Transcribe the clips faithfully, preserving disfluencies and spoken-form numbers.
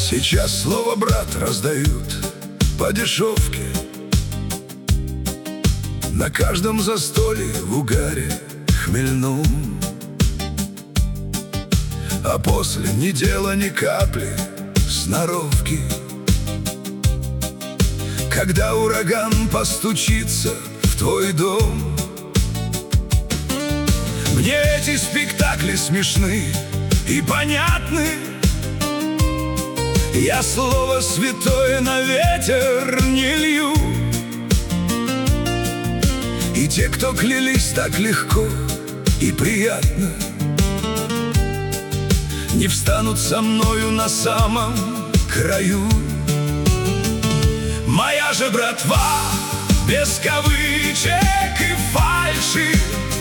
Сейчас слово «брат» раздают по дешевке. На каждом застолье в угаре хмельном. А после ни дела, ни капли сноровки. Когда ураган постучится в твой дом. Мне эти спектакли смешны и понятны. Я слово святое на ветер не лью. И те, кто клялись так легко и приятно, не встанут со мною на самом краю. Моя же братва без кавычек и фальши.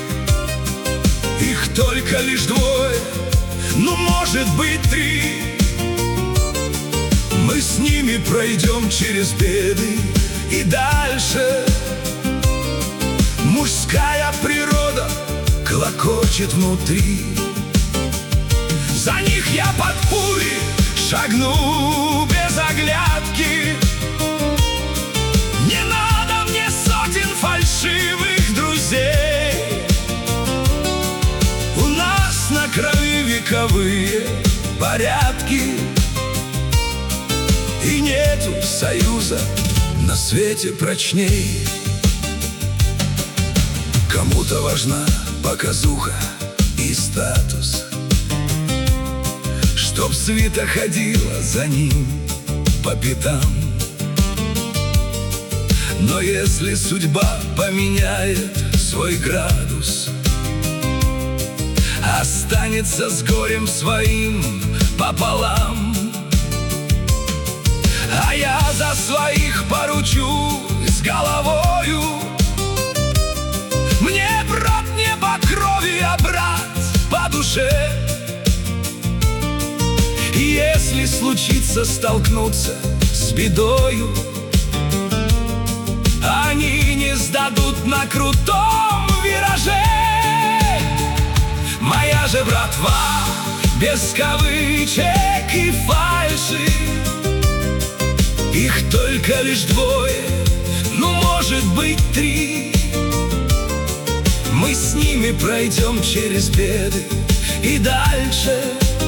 Их только лишь двое, ну, может быть, три. Мы с ними пройдем через беды и дальше. Мужская природа клокочет внутри. За них я под пули шагну без оглядки. Не надо мне сотен фальшивых друзей. У нас на крови вековые порядки. И нету союза на свете прочней. Кому-то важна показуха и статус, чтоб свита ходила за ним по пятам. Но если судьба поменяет свой градус, останется с горем своим пополам. А я за своих поручусь головою. Мне брат не по крови, а брат по душе. И если случится столкнуться с бедою, они не сдадут на крутом вираже. Моя же братва без кавычек и фальши. Их только лишь двое, ну, может быть, три. Мы с ними пройдем через беды и дальше.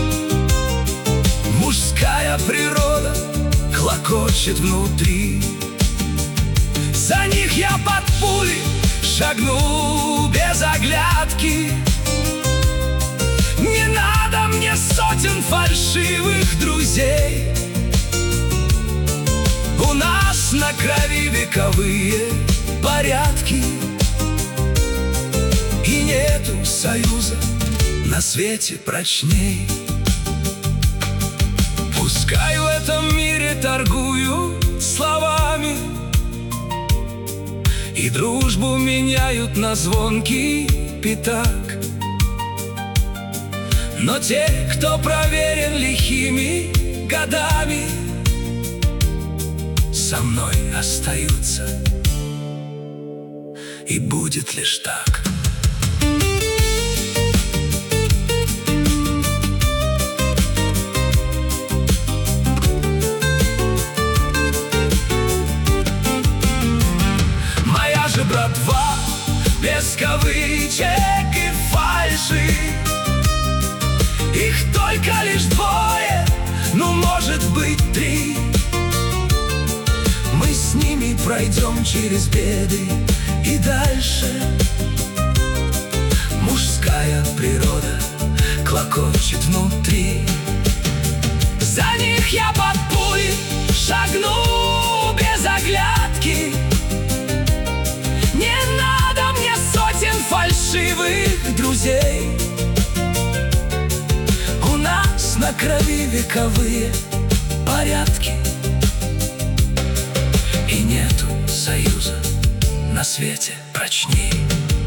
Мужская природа клокочет внутри. За них я под пули шагну без оглядки. Не надо мне сотен фальшивых друзей. У нас на крови вековые порядки. И нету союза на свете прочней. Пускай в этом мире торгуют словами и дружбу меняют на звонкий пятак. Но те, кто проверен лихими годами, со мной остаются. И будет лишь так. Моя же братва без кавычек и фальши. Их только лишь двое, ну, может быть, три. Мы с ними пройдем через беды и дальше. Мужская природа клокочет внутри. За них я под пули шагну без оглядки. Не надо мне сотен фальшивых друзей. У нас на крови вековые порядки. И нету союза на свете прочней.